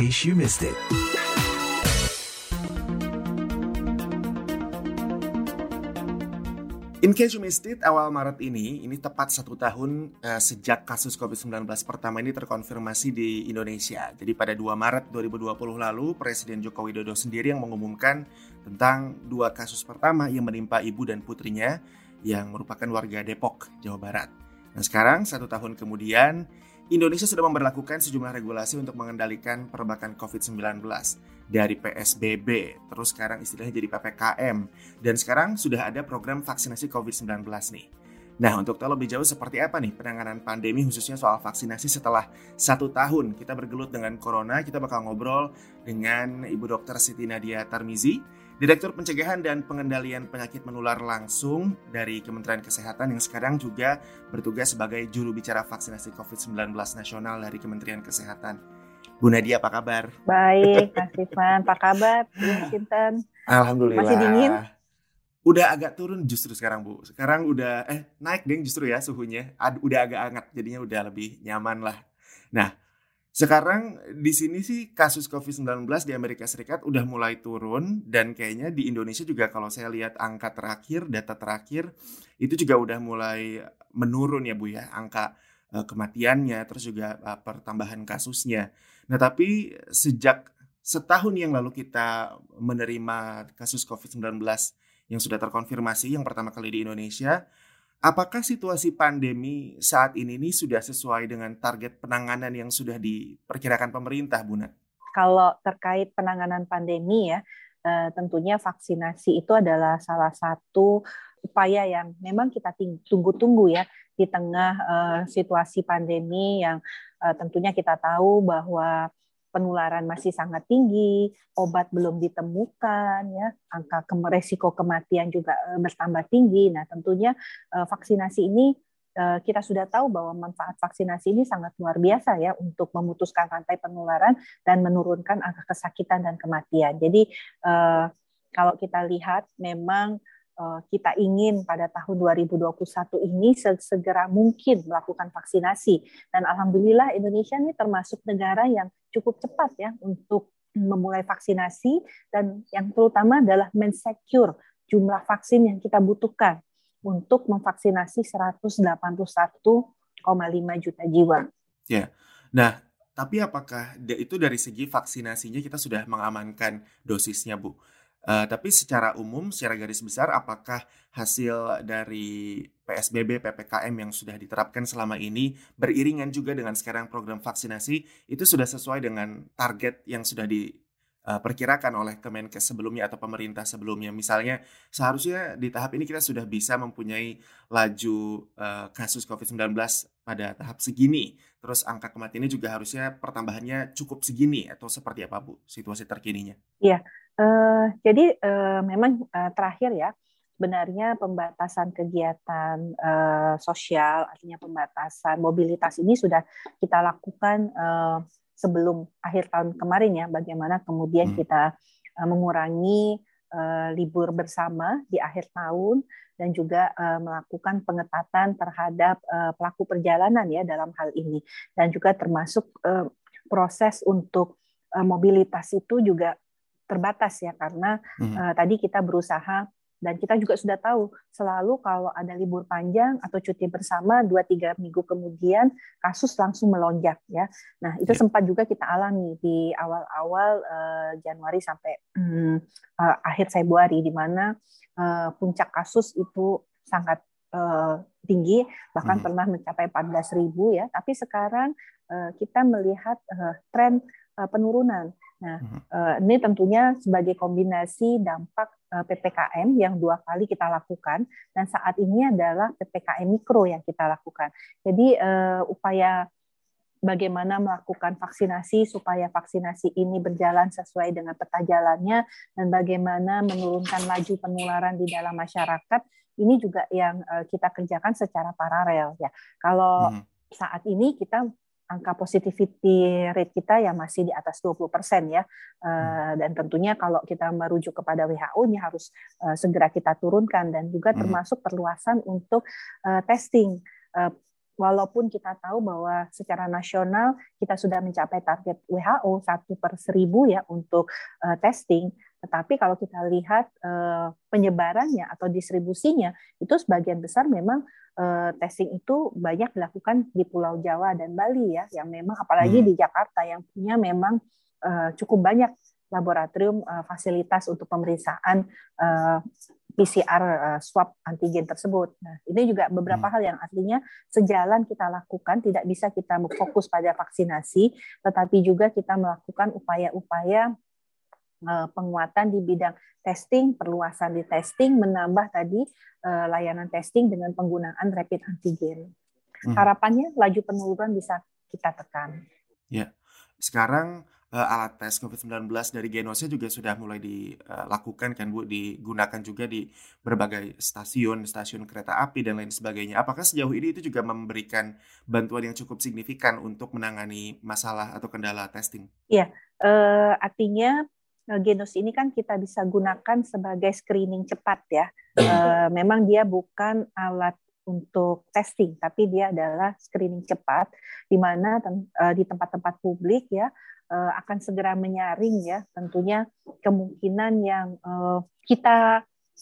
case you missed it. In case you missed it, awal Maret ini tepat 1 tahun sejak kasus COVID-19 pertama ini terkonfirmasi di Indonesia. Jadi pada 2 Maret 2020 lalu, Presiden Joko Widodo sendiri yang mengumumkan tentang 2 kasus pertama yang menimpa ibu dan putrinya yang merupakan warga Depok, Jawa Barat. Nah sekarang 1 tahun kemudian, Indonesia sudah memberlakukan sejumlah regulasi untuk mengendalikan perbakan COVID-19. Dari PSBB, terus sekarang istilahnya jadi PPKM, dan sekarang sudah ada program vaksinasi COVID-19 nih. Nah, untuk tahu lebih jauh seperti apa nih penanganan pandemi khususnya soal vaksinasi setelah 1 tahun kita bergelut dengan corona, kita bakal ngobrol dengan Ibu Dr. Siti Nadia Tarmizi, Direktur Pencegahan dan Pengendalian Penyakit Menular Langsung dari Kementerian Kesehatan yang sekarang juga bertugas sebagai juru bicara vaksinasi COVID-19 nasional dari Kementerian Kesehatan. Bu Nadia, apa kabar? Baik, Mas Ivan. Apa kabar? Sinten? Alhamdulillah. Masih dingin? Udah agak turun justru sekarang, Bu. Sekarang udah naik deh justru ya suhunya. Udah agak hangat, jadinya udah lebih nyaman lah. Nah, sekarang di sini sih kasus COVID-19 di Amerika Serikat udah mulai turun, dan kayaknya di Indonesia juga kalau saya lihat angka terakhir, data terakhir, itu juga udah mulai menurun ya Bu ya, angka kematiannya, terus juga pertambahan kasusnya. Nah tapi sejak setahun yang lalu kita menerima kasus COVID-19 yang sudah terkonfirmasi yang pertama kali di Indonesia, apakah situasi pandemi saat ini sudah sesuai dengan target penanganan yang sudah diperkirakan pemerintah, Bu Nat? Kalau terkait penanganan pandemi ya, tentunya vaksinasi itu adalah salah satu upaya yang memang kita tunggu-tunggu ya di tengah situasi pandemi yang tentunya kita tahu bahwa penularan masih sangat tinggi, obat belum ditemukan, ya, angka resiko kematian juga bertambah tinggi. Nah, tentunya vaksinasi ini kita sudah tahu bahwa manfaat vaksinasi ini sangat luar biasa ya untuk memutuskan rantai penularan dan menurunkan angka kesakitan dan kematian. Jadi kalau kita lihat memang kita ingin pada tahun 2021 ini segera mungkin melakukan vaksinasi. Dan alhamdulillah Indonesia ini termasuk negara yang cukup cepat ya untuk memulai vaksinasi, dan yang terutama adalah men-secure jumlah vaksin yang kita butuhkan untuk memvaksinasi 181,5 juta jiwa. Ya, nah tapi apakah itu dari segi vaksinasinya kita sudah mengamankan dosisnya, Bu? Tapi secara umum, secara garis besar, apakah hasil dari PSBB, PPKM yang sudah diterapkan selama ini beriringan juga dengan sekarang program vaksinasi, itu sudah sesuai dengan target yang sudah diperkirakan oleh Kemenkes sebelumnya atau pemerintah sebelumnya? Misalnya, seharusnya di tahap ini kita sudah bisa mempunyai laju kasus COVID-19 pada tahap segini, terus angka kematiannya juga harusnya pertambahannya cukup segini, atau seperti apa, Bu, situasi terkininya? Iya. Jadi memang terakhir ya, sebenarnya pembatasan kegiatan sosial, artinya pembatasan mobilitas ini sudah kita lakukan sebelum akhir tahun kemarin ya, bagaimana kemudian kita mengurangi libur bersama di akhir tahun, dan juga melakukan pengetatan terhadap pelaku perjalanan ya dalam hal ini, dan juga termasuk proses untuk mobilitas itu juga terbatas ya, karena tadi kita berusaha, dan kita juga sudah tahu selalu kalau ada libur panjang atau cuti bersama 2-3 minggu kemudian kasus langsung melonjak ya. Nah itu sempat juga kita alami di awal-awal Januari sampai akhir Februari, di mana puncak kasus itu sangat tinggi, bahkan pernah mencapai 14.000 ya. Tapi sekarang kita melihat tren penurunan. Nah, ini tentunya sebagai kombinasi dampak PPKM yang 2 kali kita lakukan, dan saat ini adalah PPKM mikro yang kita lakukan. Jadi upaya bagaimana melakukan vaksinasi supaya vaksinasi ini berjalan sesuai dengan peta jalannya, dan bagaimana menurunkan laju penularan di dalam masyarakat, ini juga yang kita kerjakan secara paralel ya. Kalau saat ini kita angka positivity rate kita ya masih di atas 20% ya, dan tentunya kalau kita merujuk kepada WHO ini harus segera kita turunkan, dan juga termasuk perluasan untuk testing. walaupun kita tahu bahwa secara nasional kita sudah mencapai target WHO 1/1000 ya untuk testing, tetapi kalau kita lihat penyebarannya atau distribusinya itu sebagian besar memang testing itu banyak dilakukan di Pulau Jawa dan Bali ya, yang memang apalagi di Jakarta yang punya memang cukup banyak laboratorium fasilitas untuk pemeriksaan PCR swab antigen tersebut. Nah, ini juga beberapa hal yang artinya sejalan kita lakukan, tidak bisa kita fokus pada vaksinasi, tetapi juga kita melakukan upaya-upaya penguatan di bidang testing, perluasan di testing, menambah tadi layanan testing dengan penggunaan rapid antigen. Harapannya laju penurunan bisa kita tekan. Ya, sekarang alat tes COVID-19 dari Genosnya juga sudah mulai dilakukan kan Bu, digunakan juga di berbagai stasiun kereta api dan lain sebagainya. Apakah sejauh ini itu juga memberikan bantuan yang cukup signifikan untuk menangani masalah atau kendala testing? Iya, artinya Genos ini kan kita bisa gunakan sebagai screening cepat ya. Memang dia bukan alat untuk testing, tapi dia adalah screening cepat, di mana di tempat-tempat publik ya akan segera menyaring ya tentunya kemungkinan yang kita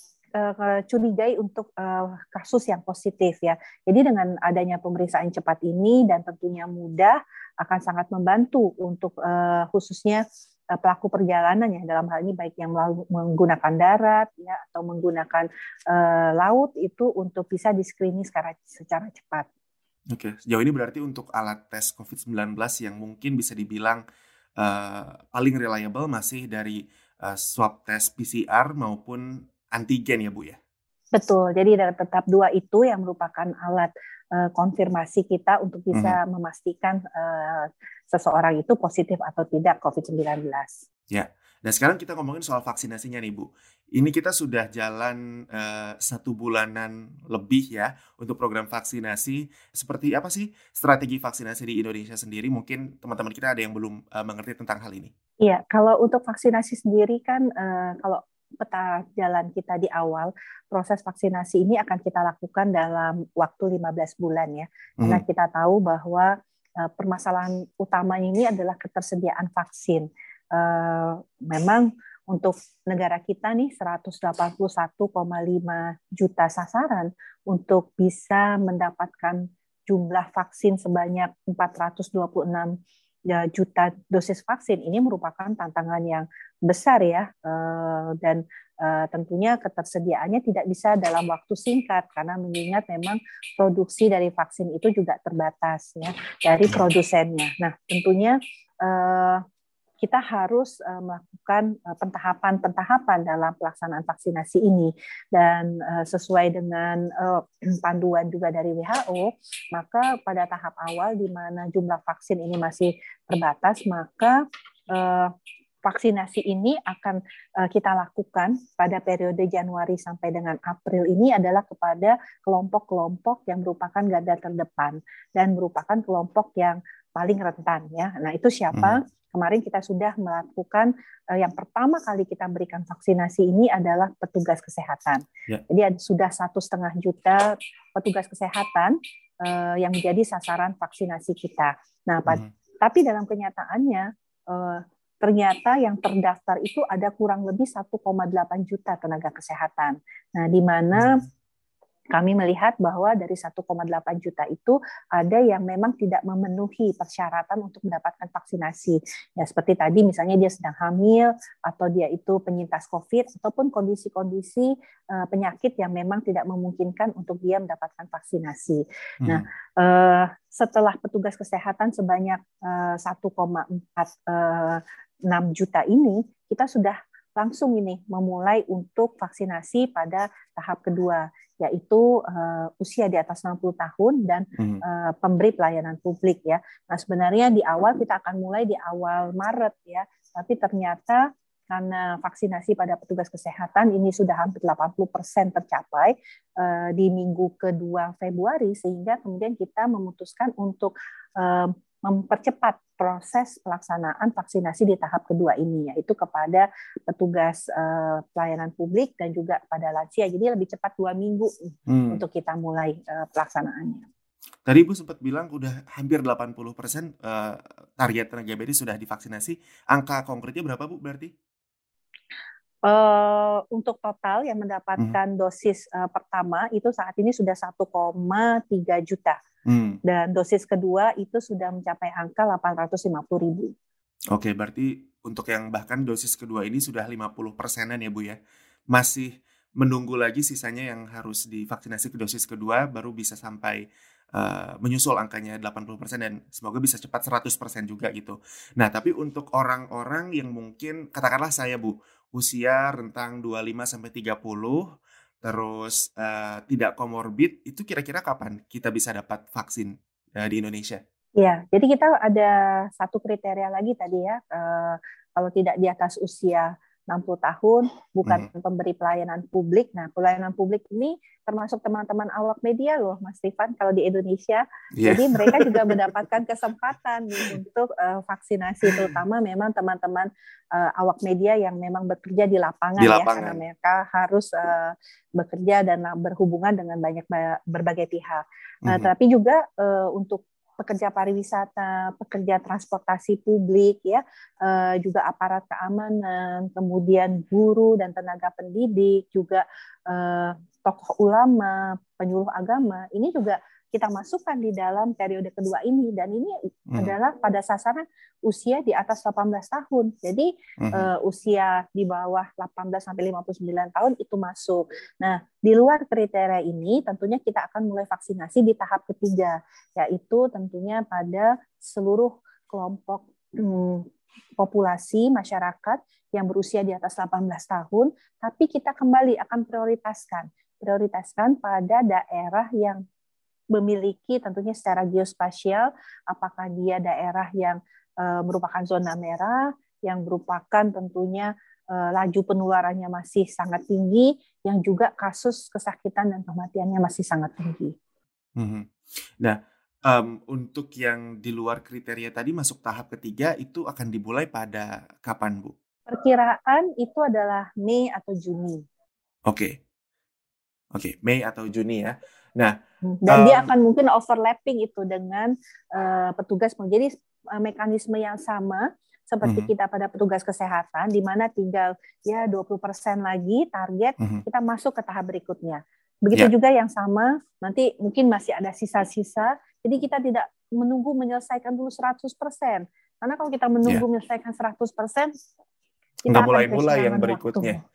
curigai untuk kasus yang positif ya. Jadi dengan adanya pemeriksaan cepat ini dan tentunya mudah akan sangat membantu untuk khususnya pelaku perjalanan ya, dalam hal ini baik yang menggunakan darat ya atau menggunakan laut itu untuk bisa di-screening secara cepat. Oke, sejauh ini berarti untuk alat tes COVID-19 yang mungkin bisa dibilang paling reliable masih dari swab test PCR maupun antigen ya Bu ya? Betul, jadi tetap dua itu yang merupakan alat konfirmasi kita untuk bisa memastikan seseorang itu positif atau tidak COVID-19. Ya, nah sekarang kita ngomongin soal vaksinasinya nih Bu. Ini kita sudah jalan 1 bulanan lebih ya untuk program vaksinasi. Seperti apa sih strategi vaksinasi di Indonesia sendiri? Mungkin teman-teman kita ada yang belum mengerti tentang hal ini. Iya, kalau untuk vaksinasi sendiri kan kalau peta jalan kita di awal, proses vaksinasi ini akan kita lakukan dalam waktu 15 bulan ya. Karena kita tahu bahwa permasalahan utamanya ini adalah ketersediaan vaksin. Memang untuk negara kita nih 181,5 juta sasaran untuk bisa mendapatkan jumlah vaksin sebanyak 426 juta dosis vaksin ini merupakan tantangan yang besar ya, dan tentunya ketersediaannya tidak bisa dalam waktu singkat karena mengingat memang produksi dari vaksin itu juga terbatas ya dari produsennya. Nah tentunya kita harus melakukan pentahapan dalam pelaksanaan vaksinasi ini dan sesuai dengan panduan juga dari WHO, maka pada tahap awal di mana jumlah vaksin ini masih terbatas, maka vaksinasi ini akan kita lakukan pada periode Januari sampai dengan April ini adalah kepada kelompok-kelompok yang merupakan garda terdepan dan merupakan kelompok yang paling rentan ya. Nah, itu siapa? Kemarin kita sudah melakukan yang pertama kali kita berikan vaksinasi ini adalah petugas kesehatan. Yeah. Jadi sudah 1,5 juta petugas kesehatan yang menjadi sasaran vaksinasi kita. Nah, tapi dalam kenyataannya ternyata yang terdaftar itu ada kurang lebih 1,8 juta tenaga kesehatan. Nah, di mana kami melihat bahwa dari 1,8 juta itu ada yang memang tidak memenuhi persyaratan untuk mendapatkan vaksinasi. Ya seperti tadi misalnya dia sedang hamil atau dia itu penyintas COVID ataupun kondisi-kondisi penyakit yang memang tidak memungkinkan untuk dia mendapatkan vaksinasi. Nah, setelah petugas kesehatan sebanyak 1,46 juta ini, kita sudah langsung ini memulai untuk vaksinasi pada tahap kedua, yaitu usia di atas 60 tahun dan pemberi pelayanan publik ya. Nah sebenarnya di awal kita akan mulai di awal Maret ya, tapi ternyata karena vaksinasi pada petugas kesehatan ini sudah hampir 80% tercapai di minggu kedua Februari, sehingga kemudian kita memutuskan untuk mempercepat proses pelaksanaan vaksinasi di tahap kedua ini, yaitu kepada petugas pelayanan publik dan juga pada lansia. Jadi lebih cepat 2 minggu untuk kita mulai pelaksanaannya. Tadi Ibu sempat bilang udah hampir 80% target tenaga medis sudah divaksinasi. Angka konkretnya berapa Bu berarti? Untuk total yang Hmm. mendapatkan dosis pertama itu saat ini sudah 1,3 juta. Hmm. Dan dosis kedua itu sudah mencapai angka 850.000. Oke, berarti untuk yang bahkan dosis kedua ini sudah 50%-an ya Bu ya. Masih menunggu lagi sisanya yang harus divaksinasi ke dosis kedua baru bisa sampai menyusul angkanya 80% dan semoga bisa cepat 100% juga gitu. Nah, tapi untuk orang-orang yang mungkin katakanlah saya Bu, usia rentang 25 sampai 30 terus tidak komorbid, itu kira-kira kapan kita bisa dapat vaksin di Indonesia? Ya, jadi kita ada satu kriteria lagi tadi ya, kalau tidak di atas usia 60 tahun, bukan Mhm. pemberi pelayanan publik. Nah, pelayanan publik ini termasuk teman-teman awak media loh, Mas Rifan, kalau di Indonesia. Iya, Jadi mereka juga mendapatkan kesempatan nih untuk vaksinasi, terutama memang teman-teman awak media yang memang bekerja di di lapangan ya, karena lapangan. mereka harus bekerja dan berhubungan dengan berbagai pihak. Mhm. Tapi juga untuk pekerja pariwisata, pekerja transportasi publik, ya, juga aparat keamanan, kemudian guru dan tenaga pendidik, juga tokoh ulama, penyuluh agama, ini juga kita masukkan di dalam periode kedua ini, dan ini Mhm. adalah pada sasaran usia di atas 18 tahun. Jadi Mhm. usia di bawah 18 sampai 59 tahun itu masuk. Nah, di luar kriteria ini tentunya kita akan mulai vaksinasi di tahap ketiga, yaitu tentunya pada seluruh kelompok populasi masyarakat yang berusia di atas 18 tahun, tapi kita kembali akan prioritaskan pada daerah yang memiliki tentunya secara geospasial, apakah dia daerah yang merupakan zona merah, yang merupakan tentunya laju penularannya masih sangat tinggi, yang juga kasus kesakitan dan kematiannya masih sangat tinggi. Mhm. Nah, untuk yang di luar kriteria tadi masuk tahap ketiga itu akan dimulai pada kapan, Bu? Perkiraan itu adalah Mei atau Juni. Oke, oke, Mei atau Juni ya. Nah, Dan dia akan mungkin overlapping itu dengan petugas. Jadi mekanisme yang sama seperti mhm, kita pada petugas kesehatan, di mana tinggal ya 20% lagi target, mhm, kita masuk ke tahap berikutnya. Begitu ya, juga yang sama, nanti mungkin masih ada sisa-sisa, jadi kita tidak menunggu menyelesaikan dulu 100%. Karena kalau kita menunggu ya, menyelesaikan 100%, kita nggak akan mulai-mulai yang kehilangan waktu. berikutnya.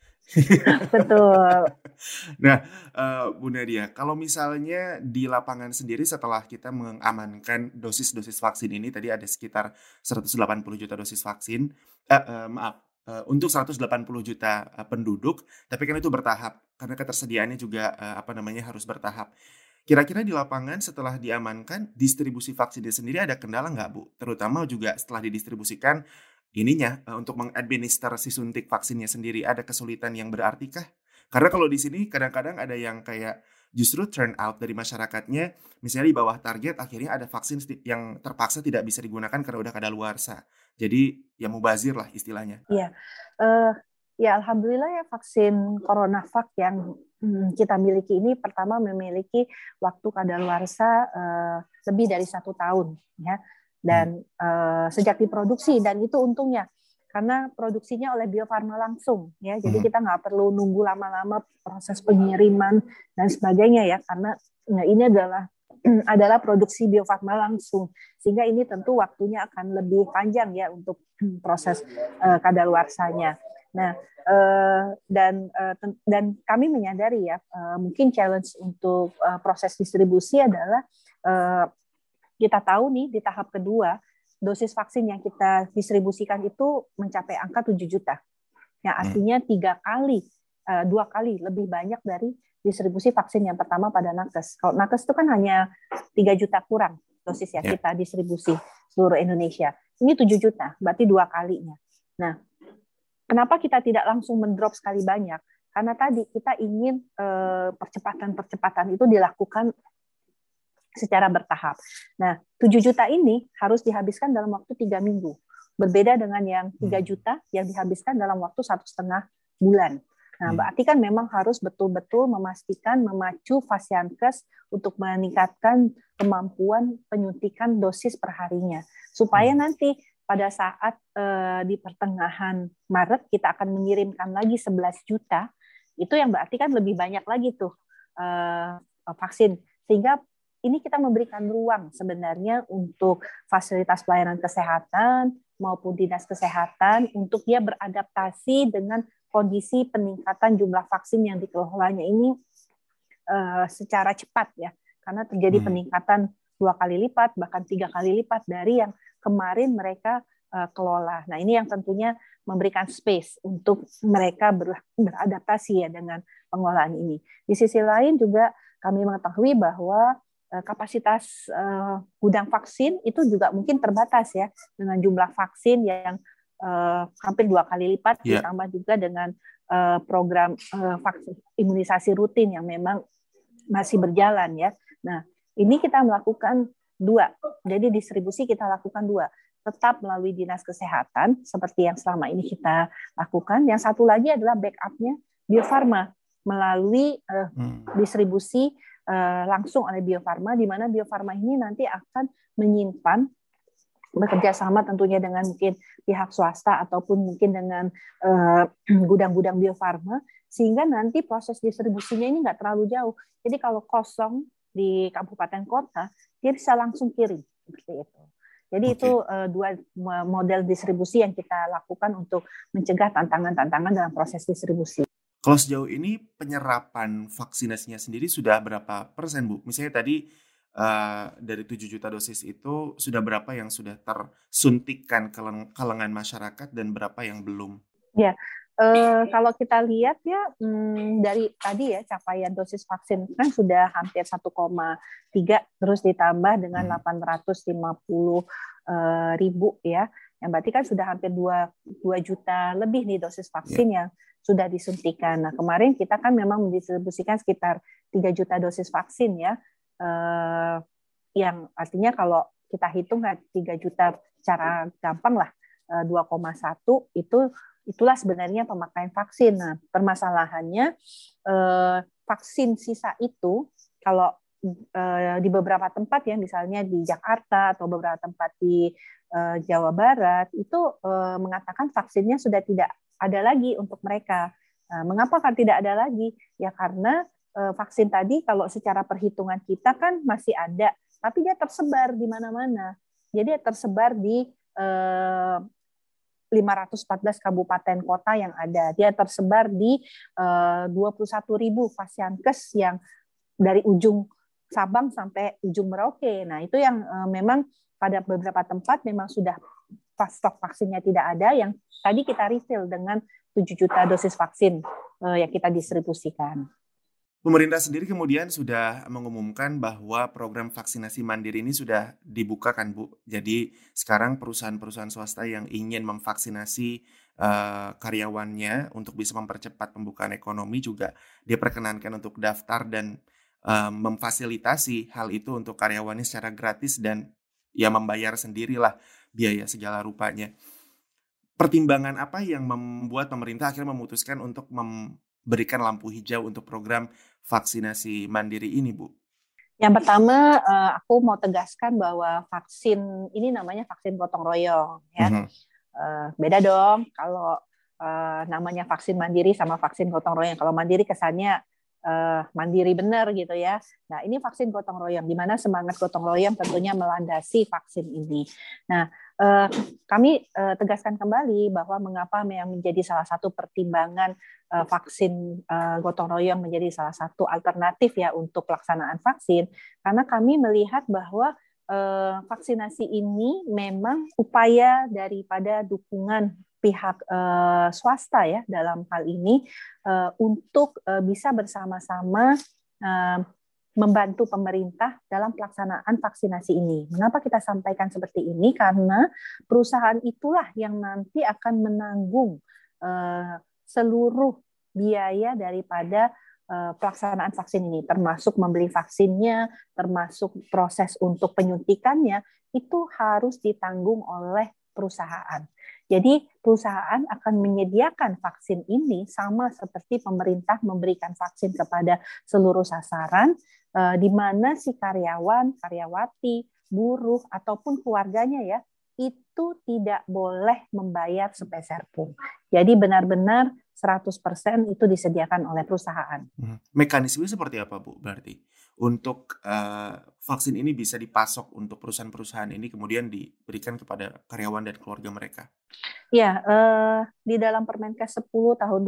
Betul. Nah, Bu Nadia, kalau misalnya di lapangan sendiri setelah kita mengamankan dosis-dosis vaksin ini, tadi ada sekitar 180 juta dosis vaksin, maaf, untuk 180 juta penduduk, tapi kan itu bertahap, karena ketersediaannya juga apa namanya harus bertahap. Kira-kira di lapangan setelah diamankan, distribusi vaksinnya sendiri ada kendala nggak Bu? Terutama juga setelah didistribusikan ininya untuk mengadminister si suntik vaksinnya sendiri, ada kesulitan yang berarti kah? Karena kalau di sini kadang-kadang ada yang kayak justru turn out dari masyarakatnya, misalnya di bawah target akhirnya ada vaksin yang terpaksa tidak bisa digunakan karena udah kadaluarsa. Jadi ya mubazir lah istilahnya. Iya, uh, ya alhamdulillah ya vaksin CoronaVac yang kita miliki ini pertama memiliki waktu kadaluarsa lebih dari 1 tahun, ya, dan Hmm, sejak diproduksi, dan itu untungnya karena produksinya oleh Bio Farma langsung, ya, jadi mhm, kita nggak perlu nunggu lama-lama proses pengiriman dan sebagainya, ya, karena ini adalah produksi Bio Farma langsung, sehingga ini tentu waktunya akan lebih panjang ya untuk proses kadaluarsanya. Nah, dan kami menyadari ya, mungkin challenge untuk proses distribusi adalah kita tahu nih di tahap kedua dosis vaksin yang kita distribusikan itu mencapai angka 7 juta. Yang hmm, artinya 2 kali lebih banyak dari distribusi vaksin yang pertama pada nakes. Kalau nakes itu kan hanya 3 juta kurang dosis ya ya, kita distribusi seluruh Indonesia. Ini 7 juta, berarti 2 kalinya. Nah, kenapa kita tidak langsung mendrop sekali banyak? Karena tadi kita ingin percepatan-percepatan itu dilakukan secara bertahap. Nah, 7 juta ini harus dihabiskan dalam waktu 3 minggu. Berbeda dengan yang 3 hmm, juta yang dihabiskan dalam waktu 1,5 bulan. Nah, berarti kan memang harus betul-betul memastikan memacu Fasiankes untuk meningkatkan kemampuan penyuntikan dosis perharinya, supaya nanti pada saat di pertengahan Maret kita akan mengirimkan lagi 11 juta, itu yang berarti kan lebih banyak lagi tuh vaksin, sehingga ini kita memberikan ruang sebenarnya untuk fasilitas pelayanan kesehatan maupun dinas kesehatan untuk dia beradaptasi dengan kondisi peningkatan jumlah vaksin yang dikelolanya ini secara cepat ya, karena terjadi peningkatan 2 kali lipat bahkan 3 kali lipat dari yang kemarin mereka kelola. Nah, ini yang tentunya memberikan space untuk mereka beradaptasi ya dengan pengelolaan ini. Di sisi lain juga kami mengetahui bahwa kapasitas gudang vaksin itu juga mungkin terbatas ya, dengan jumlah vaksin yang hampir 2 kali lipat, ditambah juga dengan program vaksin imunisasi rutin yang memang masih berjalan ya. Nah, ini kita melakukan 2. Jadi distribusi kita lakukan 2. Tetap melalui dinas kesehatan seperti yang selama ini kita lakukan. Yang satu lagi adalah backup-nya Bio Farma melalui distribusi langsung oleh Bio Farma, di mana Bio Farma ini nanti akan menyimpan, bekerja sama tentunya dengan mungkin pihak swasta ataupun mungkin dengan gudang-gudang Bio Farma, sehingga nanti proses distribusinya ini nggak terlalu jauh. Jadi kalau kosong di kabupaten kota, dia bisa langsung kirim seperti itu. Jadi itu 2 model distribusi yang kita lakukan untuk mencegah tantangan-tantangan dalam proses distribusi. Kalau sejauh ini penyerapan vaksinasinya sendiri sudah berapa persen, Bu? Misalnya tadi dari 7 juta dosis itu sudah berapa yang sudah tersuntikkan ke kalangan masyarakat dan berapa yang belum? Ya, kalau kita lihat ya dari tadi ya capaian dosis vaksin kan sudah hampir 1,3, terus ditambah dengan 850 ribu ya, yang berarti kan sudah hampir 2 juta lebih nih dosis vaksin yang sudah disuntikan. Nah, kemarin kita kan memang mendistribusikan sekitar 3 juta dosis vaksin ya, yang artinya kalau kita hitung 3 juta secara gampang lah, 2,1 itulah sebenarnya pemakaian vaksin. Nah, permasalahannya vaksin sisa itu kalau di beberapa tempat ya, misalnya di Jakarta atau beberapa tempat di Jawa Barat itu mengatakan vaksinnya sudah tidak ada lagi untuk mereka. Nah, mengapa kan tidak ada lagi? Ya karena vaksin tadi kalau secara perhitungan kita kan masih ada, tapi dia tersebar di mana-mana. Jadi tersebar di 514 kabupaten kota yang ada. Dia tersebar di 21.000 Fasiankes yang dari ujung Sabang sampai ujung Merauke. Nah, itu yang memang pada beberapa tempat memang sudah stok vaksinnya tidak ada, yang tadi kita refill dengan 7 juta dosis vaksin yang kita distribusikan. Pemerintah sendiri kemudian sudah mengumumkan bahwa program vaksinasi mandiri ini sudah dibuka kan, Bu. Jadi sekarang perusahaan-perusahaan swasta yang ingin memvaksinasi karyawannya untuk bisa mempercepat pembukaan ekonomi juga diperkenankan untuk daftar dan memfasilitasi hal itu untuk karyawannya secara gratis dan ya membayar sendirilah biaya segala rupanya. Pertimbangan apa yang membuat pemerintah akhirnya memutuskan untuk memberikan lampu hijau untuk program vaksinasi mandiri ini, Bu? Yang pertama, aku mau tegaskan bahwa vaksin ini namanya vaksin gotong royong, ya. Beda dong kalau namanya vaksin mandiri sama vaksin gotong royong. Kalau mandiri kesannya mandiri benar gitu ya. Nah, ini vaksin gotong royong, di mana semangat gotong royong tentunya melandasi vaksin ini. Nah, kami tegaskan kembali bahwa mengapa yang menjadi salah satu pertimbangan vaksin gotong royong menjadi salah satu alternatif ya untuk pelaksanaan vaksin, karena kami melihat bahwa vaksinasi ini memang upaya daripada dukungan pihak swasta ya dalam hal ini untuk bisa bersama-sama membantu pemerintah dalam pelaksanaan vaksinasi ini. Mengapa kita sampaikan seperti ini? Karena perusahaan itulah yang nanti akan menanggung seluruh biaya daripada pelaksanaan vaksin ini, termasuk membeli vaksinnya, termasuk proses untuk penyuntikannya, itu harus ditanggung oleh perusahaan. Jadi perusahaan akan menyediakan vaksin ini sama seperti pemerintah memberikan vaksin kepada seluruh sasaran, di mana si karyawan, karyawati, buruh ataupun keluarganya ya itu tidak boleh membayar sepeser pun. Jadi benar-benar 100% itu disediakan oleh perusahaan. Mekanismenya seperti apa, Bu? Berarti untuk vaksin ini bisa dipasok untuk perusahaan-perusahaan ini kemudian diberikan kepada karyawan dan keluarga mereka. Ya, di dalam Permenkes 10 tahun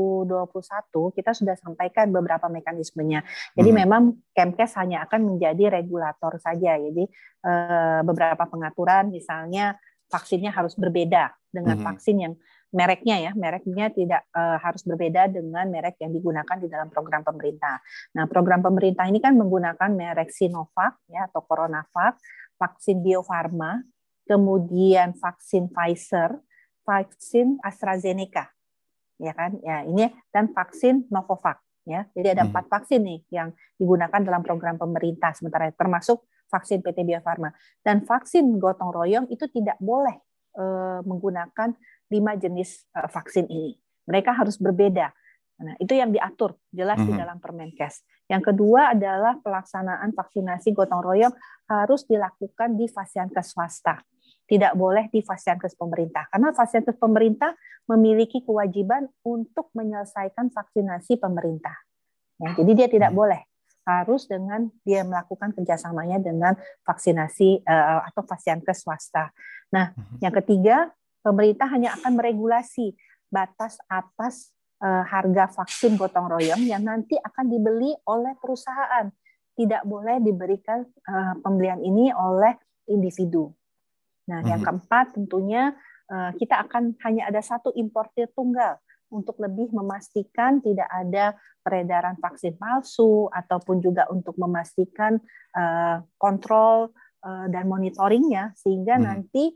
2021 kita sudah sampaikan beberapa mekanismenya. Jadi memang Kemkes hanya akan menjadi regulator saja. Jadi beberapa pengaturan, misalnya vaksinnya harus berbeda dengan vaksin yang mereknya tidak harus berbeda dengan merek yang digunakan di dalam program pemerintah. Nah, program pemerintah ini kan menggunakan merek Sinovac ya atau CoronaVac, vaksin Bio Farma, kemudian vaksin Pfizer, vaksin AstraZeneca, ya kan? Ya, ini dan vaksin Novavax, ya. Jadi ada 4 vaksin nih yang digunakan dalam program pemerintah sementara termasuk vaksin PT Bio Farma. Dan vaksin gotong royong itu tidak boleh menggunakan 5 jenis vaksin ini. Mereka harus berbeda. Nah, itu yang diatur jelas di dalam Permenkes. Yang kedua adalah pelaksanaan vaksinasi gotong royong harus dilakukan di fasyankes swasta. Tidak boleh di fasyankes pemerintah. Karena fasyankes pemerintah memiliki kewajiban untuk menyelesaikan vaksinasi pemerintah. Ya, jadi dia tidak boleh. Harus dengan dia melakukan kerjasamanya dengan vaksinasi atau fasyankes swasta. Nah, yang ketiga, pemerintah hanya akan meregulasi batas atas harga vaksin gotong royong yang nanti akan dibeli oleh perusahaan. Tidak boleh diberikan pembelian ini oleh individu. Nah, yang keempat tentunya kita akan hanya ada satu importir tunggal untuk lebih memastikan tidak ada peredaran vaksin palsu ataupun juga untuk memastikan kontrol dan monitoringnya sehingga nanti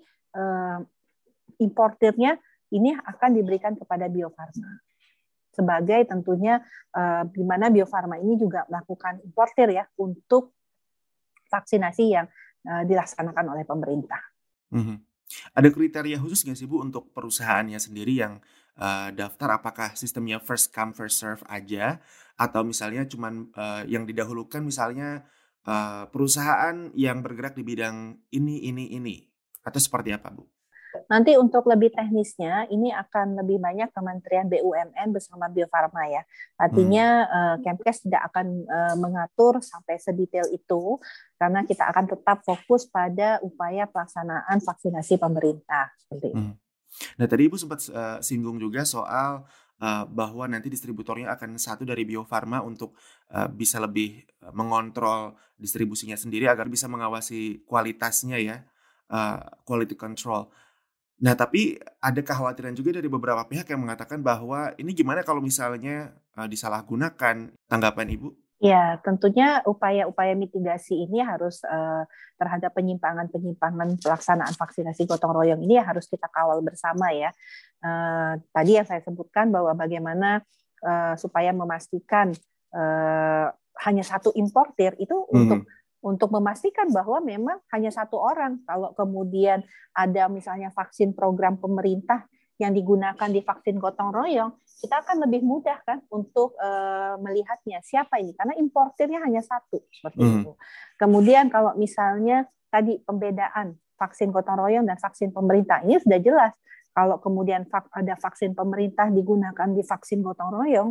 importirnya ini akan diberikan kepada Bio Farma. Sebagai tentunya di mana Bio Farma ini juga melakukan importir ya untuk vaksinasi yang dilaksanakan oleh pemerintah. Ada kriteria khusus nggak sih Bu untuk perusahaannya sendiri yang daftar, apakah sistemnya first come first serve aja atau misalnya cuman yang didahulukan misalnya perusahaan yang bergerak di bidang ini atau seperti apa Bu? Nanti untuk lebih teknisnya, ini akan lebih banyak Kementerian BUMN bersama Bio Farma ya. Artinya Kemkes tidak akan mengatur sampai sedetail itu, karena kita akan tetap fokus pada upaya pelaksanaan vaksinasi pemerintah. Seperti itu. Nah tadi Ibu sempat singgung juga soal bahwa nanti distributornya akan satu dari Bio Farma untuk bisa lebih mengontrol distribusinya sendiri agar bisa mengawasi kualitasnya ya, quality control. Nah, tapi ada kekhawatiran juga dari beberapa pihak yang mengatakan bahwa ini gimana kalau misalnya disalahgunakan. Tanggapan Ibu? Ya, tentunya upaya-upaya mitigasi ini harus terhadap penyimpangan-penyimpangan pelaksanaan vaksinasi gotong royong ini harus kita kawal bersama ya. Tadi yang saya sebutkan bahwa bagaimana supaya memastikan hanya satu importir itu untuk memastikan bahwa memang hanya satu orang. Kalau kemudian ada misalnya vaksin program pemerintah yang digunakan di vaksin gotong royong, kita akan lebih mudah kan untuk melihatnya siapa ini, karena importirnya hanya satu seperti itu. Kemudian kalau misalnya tadi pembedaan vaksin gotong royong dan vaksin pemerintah, ini sudah jelas. Kalau kemudian ada vaksin pemerintah digunakan di vaksin gotong royong,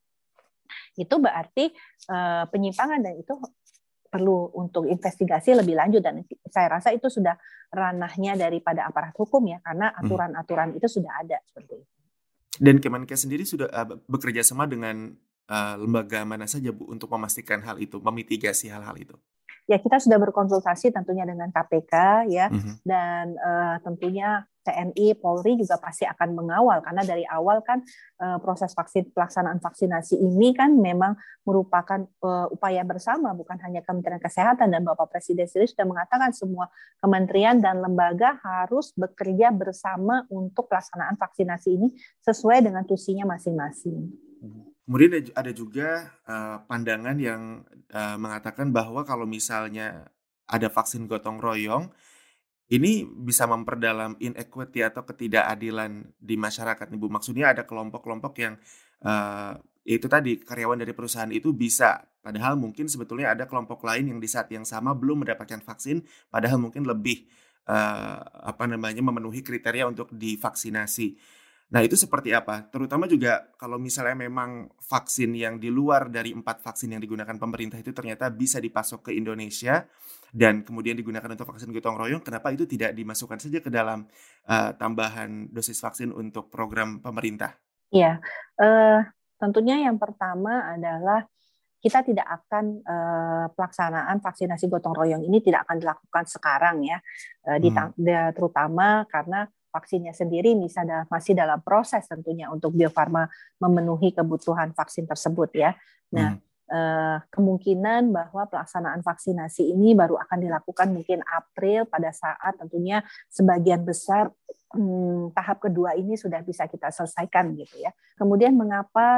itu berarti penyimpangan dan itu perlu untuk investigasi lebih lanjut dan saya rasa itu sudah ranahnya daripada aparat hukum ya, karena aturan-aturan itu sudah ada seperti itu. Dan Kemenkes sendiri sudah bekerja sama dengan lembaga mana saja Bu untuk memastikan hal itu, memitigasi hal-hal itu? Ya, kita sudah berkonsultasi tentunya dengan KPK ya, dan tentunya TNI, Polri juga pasti akan mengawal karena dari awal kan proses pelaksanaan vaksinasi ini kan memang merupakan upaya bersama, bukan hanya Kementerian Kesehatan, dan Bapak Presiden sendiri sudah mengatakan semua kementerian dan lembaga harus bekerja bersama untuk pelaksanaan vaksinasi ini sesuai dengan tusinya masing-masing. Kemudian ada juga pandangan yang mengatakan bahwa kalau misalnya ada vaksin gotong royong, Ini bisa memperdalam inequity atau ketidakadilan di masyarakat nih Bu. Maksudnya ada kelompok-kelompok yang, eee, itu tadi karyawan dari perusahaan itu bisa, padahal mungkin sebetulnya ada kelompok lain yang di saat yang sama belum mendapatkan vaksin, padahal mungkin lebih, apa namanya, memenuhi kriteria untuk divaksinasi. Nah, itu seperti apa? Terutama juga kalau misalnya memang vaksin yang di luar dari 4 vaksin yang digunakan pemerintah itu ternyata bisa dipasok ke Indonesia dan kemudian digunakan untuk vaksin gotong royong, kenapa itu tidak dimasukkan saja ke dalam, tambahan dosis vaksin untuk program pemerintah? Ya, eh, tentunya yang pertama adalah kita tidak akan pelaksanaan vaksinasi gotong royong ini tidak akan dilakukan sekarang ya, Hmm, terutama karena vaksinnya sendiri masih dalam proses tentunya untuk Bio Farma memenuhi kebutuhan vaksin tersebut ya. Nah, mhm, kemungkinan bahwa pelaksanaan vaksinasi ini baru akan dilakukan mungkin April pada saat tentunya sebagian besar tahap kedua ini sudah bisa kita selesaikan gitu ya. Kemudian mengapa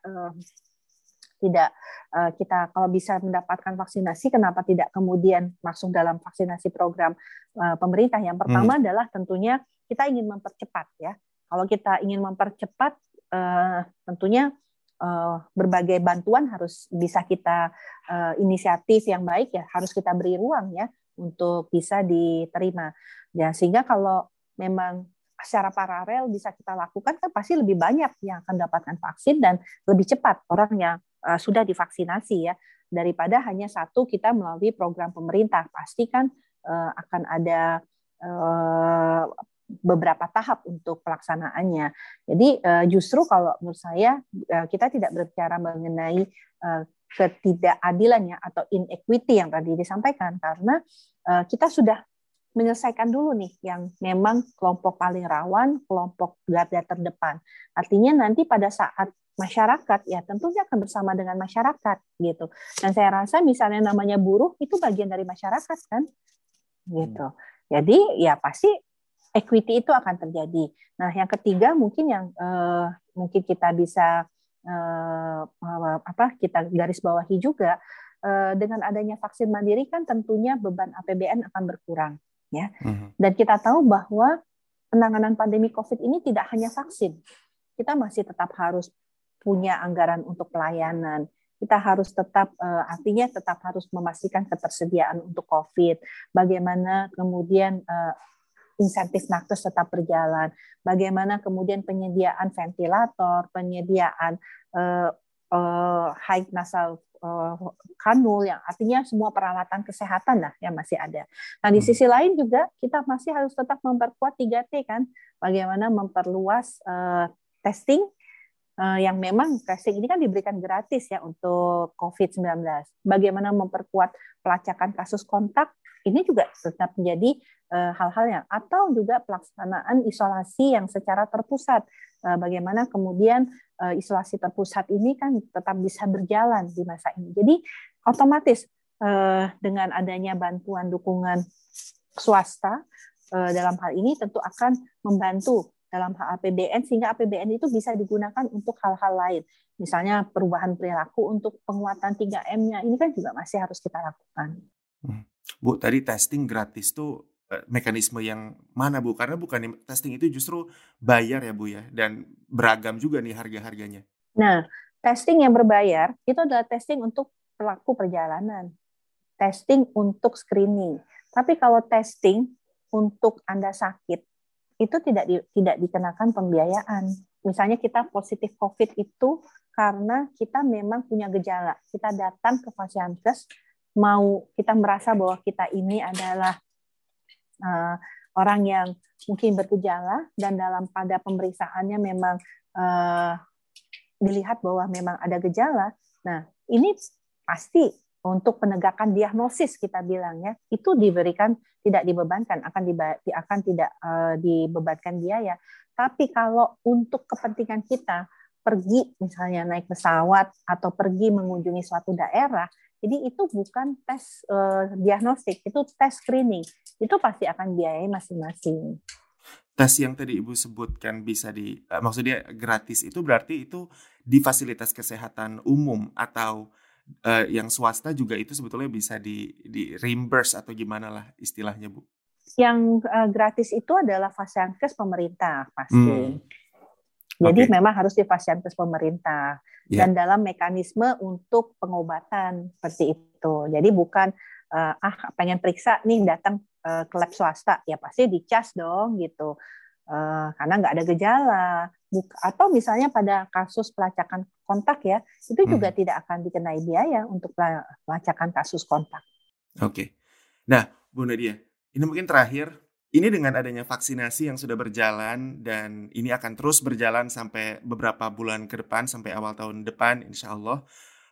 tidak kita kalau bisa mendapatkan vaksinasi, kenapa tidak kemudian masuk dalam vaksinasi program pemerintah? Yang mhm, pertama adalah tentunya kita ingin mempercepat ya. Kalau kita ingin mempercepat, tentunya berbagai bantuan harus bisa kita inisiatif yang baik ya, harus kita beri ruang ya untuk bisa diterima. Ya, sehingga kalau memang secara paralel bisa kita lakukan kan pasti lebih banyak yang akan mendapatkan vaksin dan lebih cepat orang yang sudah divaksinasi ya, daripada hanya satu kita melalui program pemerintah. Pasti kan akan ada uh, beberapa tahap untuk pelaksanaannya. Jadi justru kalau menurut saya kita tidak berbicara mengenai ketidakadilannya atau inequity yang tadi disampaikan, karena kita sudah menyelesaikan dulu nih yang memang kelompok paling rawan, kelompok garda terdepan. Artinya nanti pada saat masyarakat ya tentunya akan bersama dengan masyarakat gitu. Dan saya rasa misalnya namanya buruh itu bagian dari masyarakat kan mhm. gitu. Jadi ya pasti equity itu akan terjadi. Nah, yang ketiga mungkin yang mungkin kita bisa kita garis bawahi juga dengan adanya vaksin mandiri kan tentunya beban APBN akan berkurang ya. Mhm. Dan kita tahu bahwa penanganan pandemi COVID ini tidak hanya vaksin. Kita masih tetap harus punya anggaran untuk pelayanan. Kita harus tetap artinya tetap harus memastikan ketersediaan untuk COVID. Bagaimana kemudian insentif nakes tetap berjalan. Bagaimana kemudian penyediaan ventilator, penyediaan high nasal kanul yang artinya semua peralatan kesehatan lah yang masih ada. Nah, di Mhm. sisi lain juga kita masih harus tetap memperkuat 3T kan. Bagaimana memperluas testing yang memang testing ini kan diberikan gratis ya untuk COVID-19. Bagaimana memperkuat pelacakan kasus kontak, ini juga tetap menjadi hal-hal yang, atau juga pelaksanaan isolasi yang secara terpusat. Bagaimana kemudian isolasi terpusat ini kan tetap bisa berjalan di masa ini. Jadi otomatis dengan adanya bantuan dukungan swasta dalam hal ini tentu akan membantu dalam hal APBN sehingga APBN itu bisa digunakan untuk hal-hal lain. Misalnya perubahan perilaku untuk penguatan 3M-nya ini kan juga masih harus kita lakukan. Mhm. Bu, tadi testing gratis tuh, mekanisme yang mana, Bu? Karena bukannya testing itu justru bayar ya, Bu, ya? Dan beragam juga nih harga-harganya. Nah, testing yang berbayar itu adalah testing untuk pelaku perjalanan, testing untuk screening. Tapi kalau testing untuk Anda sakit itu tidak dikenakan pembiayaan. Misalnya kita positif COVID itu karena kita memang punya gejala. Kita datang ke Fasiankes, kita merasa bahwa kita ini adalah uh, orang yang mungkin bergejala dan pada pemeriksaannya memang uh, dilihat bahwa memang ada gejala. Nah, ini pasti untuk penegakan diagnosis kita bilang ya, itu diberikan tidak dibebankan, akan tidak dibebankan biaya. Tapi kalau untuk kepentingan kita pergi misalnya naik pesawat atau pergi mengunjungi suatu daerah, jadi itu bukan tes diagnostik, itu tes screening. Itu pasti akan biayai masing-masing. Tes yang tadi Ibu sebutkan bisa maksudnya gratis itu berarti itu di fasilitas kesehatan umum atau, yang swasta juga itu sebetulnya bisa di reimburse atau gimana lah istilahnya, Bu? Yang gratis itu adalah Fasiankes pemerintah pasti. Jadi memang harus di Fasiankes pemerintah dan dalam mekanisme untuk pengobatan seperti itu. Jadi bukan pengen periksa nih datang ke lab swasta ya pasti dicas dong gitu. Karena nggak ada gejala. Atau misalnya pada kasus pelacakan kontak ya, itu juga tidak akan dikenai biaya untuk pelacakan kasus kontak. Oke. Nah, Bu Nadia, ini mungkin terakhir, ini dengan adanya vaksinasi yang sudah berjalan dan ini akan terus berjalan sampai beberapa bulan ke depan, sampai awal tahun depan insya Allah.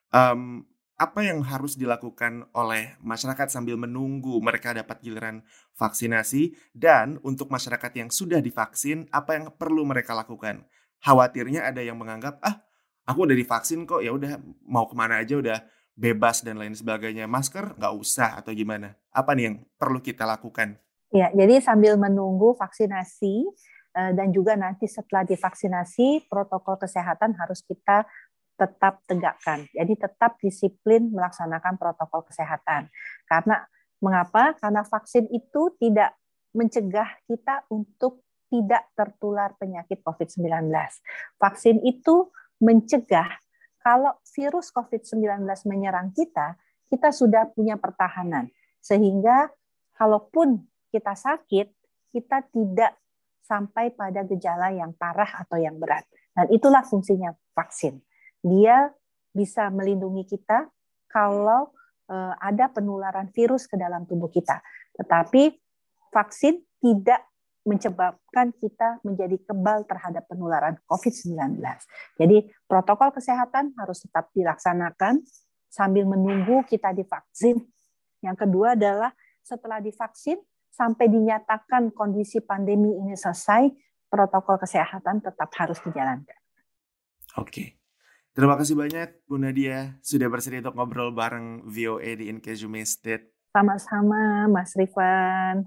Apa yang harus dilakukan oleh masyarakat sambil menunggu mereka dapat giliran vaksinasi? Dan untuk masyarakat yang sudah divaksin, apa yang perlu mereka lakukan? Khawatirnya ada yang menganggap, aku udah divaksin kok, ya udah mau kemana aja udah bebas dan lain sebagainya. Masker nggak usah atau gimana? Apa nih yang perlu kita lakukan? Ya, jadi sambil menunggu vaksinasi dan juga nanti setelah divaksinasi, protokol kesehatan harus kita tetap tegakkan. Jadi tetap disiplin melaksanakan protokol kesehatan. Karena mengapa? Karena vaksin itu tidak mencegah kita untuk tidak tertular penyakit COVID-19. Vaksin itu mencegah kalau virus COVID-19 menyerang kita, kita sudah punya pertahanan. Sehingga kalaupun kita sakit, kita tidak sampai pada gejala yang parah atau yang berat. Dan itulah fungsinya vaksin. Dia bisa melindungi kita kalau ada penularan virus ke dalam tubuh kita. Tetapi vaksin tidak menyebabkan kita menjadi kebal terhadap penularan COVID-19. Jadi protokol kesehatan harus tetap dilaksanakan sambil menunggu kita divaksin. Yang kedua adalah setelah divaksin, sampai dinyatakan kondisi pandemi ini selesai, protokol kesehatan tetap harus dijalankan. Oke. Terima kasih banyak Bu Nadia sudah bersedia untuk ngobrol bareng VOA di In Case You Missed It. Sama-sama Mas Rifan.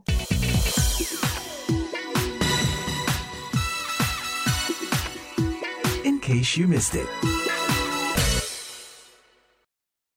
In Case You Missed It.